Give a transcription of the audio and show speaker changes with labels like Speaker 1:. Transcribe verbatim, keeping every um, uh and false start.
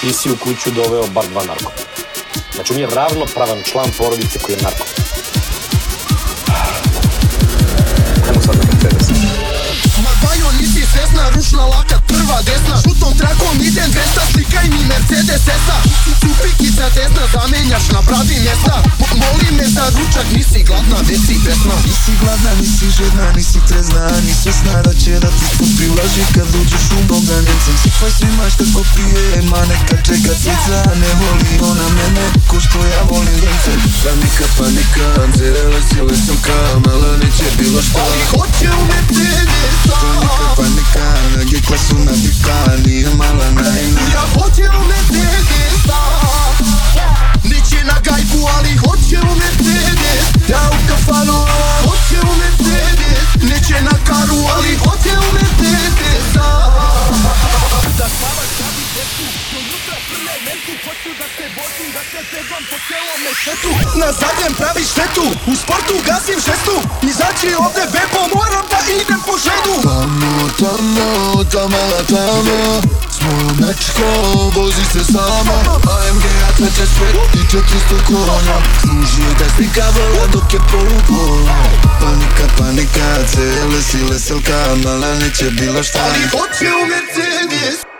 Speaker 1: ti si u kuću doveo bar dva narko. Znači, on je ravnopravan član porodice koji je narko. Nemo sad na Mercedes.
Speaker 2: Ma bajo, nisi svesna, ručna laka, prva desna. Žutom trakom idem dvesta, slikaj mi Mercedes S-a. Cupikica desna, zamenjaš na pravi mjesta. Moli me za ručak, nisi gladna, već si besna.
Speaker 3: Nisi gladna, nisi žedna, nisi trezna, ni svesna da će da ti to prilaži kad uđeš u dom za njecem. Sipaj svima šta ko pije, ma neka čeka cica. Ne voli ona mene, ko što ja volim vence. Panika, panika, zerele sile sam kamala, neće bilo šta.
Speaker 2: Ali hoće u Mercedesa.
Speaker 3: Panika, panika, nage klasu navika, nije mala naivna.
Speaker 2: Ja hoće u Mercedesa. Neće na gajbu, ali hoće u Mercedes. Ja u kafanu, hoće u Mercedes. Neće na karu, ali hoće u Mercedesa. Da spavaš kad i decu, do jutra prne mentu. Hoću da se vozim, da se tegam po celome svetu. Na zadnjem pravi štetu, u sportu gasim šestu. Izaći ovde bebo, moram da idem po ženu.
Speaker 3: Tamo, tamo, ta mala tamo, s mojom mečkom vozi se sama. A M G atleče sve i četiristo konja, služi da slika vola dok je polupola. Panika, panika, cele sile selka, mala neće bilo šta.
Speaker 2: Ali hoće u Mercedes.